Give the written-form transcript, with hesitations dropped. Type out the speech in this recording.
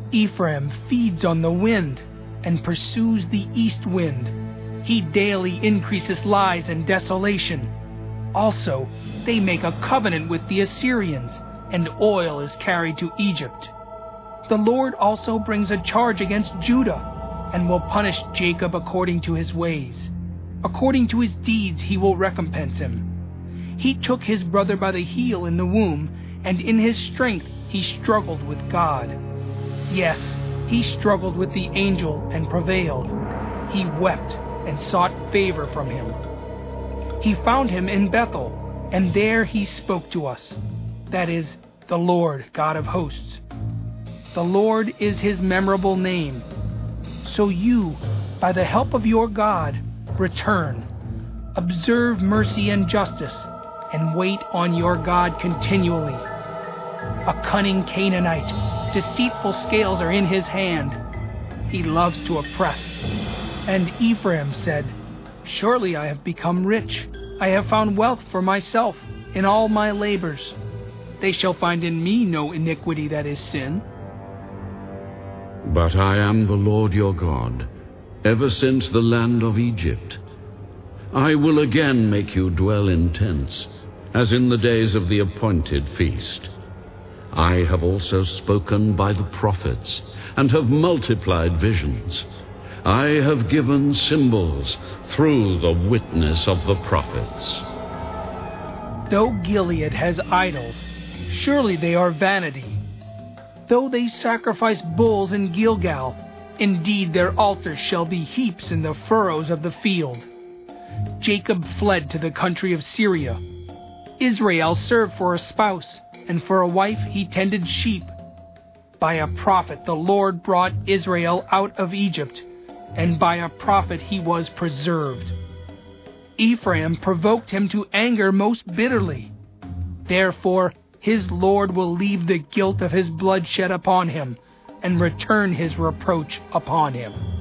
Ephraim feeds on the wind and pursues the east wind. He daily increases lies and desolation. Also, they make a covenant with the Assyrians, and oil is carried to Egypt. The Lord also brings a charge against Judah, and will punish Jacob according to his ways. According to his deeds he will recompense him. He took his brother by the heel in the womb, and in his strength he struggled with God. Yes, he struggled with the angel and prevailed. He wept and sought favor from him. He found him in Bethel, and there he spoke to us. That is, the Lord God of hosts. The Lord is his memorable name. So you, by the help of your God, return. Observe mercy and justice, and wait on your God continually. A cunning Canaanite, deceitful scales are in his hand. He loves to oppress. And Ephraim said, Surely I have become rich. I have found wealth for myself in all my labors. They shall find in me no iniquity that is sin. But I am the Lord your God, ever since the land of Egypt. I will again make you dwell in tents, as in the days of the appointed feast. I have also spoken by the prophets, and have multiplied visions. I have given symbols through the witness of the prophets. Though Gilead has idols, surely they are vanity. Though they sacrifice bulls in Gilgal, indeed their altars shall be heaps in the furrows of the field. Jacob fled to the country of Syria. Israel served for a spouse, and for a wife he tended sheep. By a prophet the Lord brought Israel out of Egypt, and by a prophet he was preserved. Ephraim provoked him to anger most bitterly. Therefore his Lord will leave the guilt of his bloodshed upon him, and return his reproach upon him.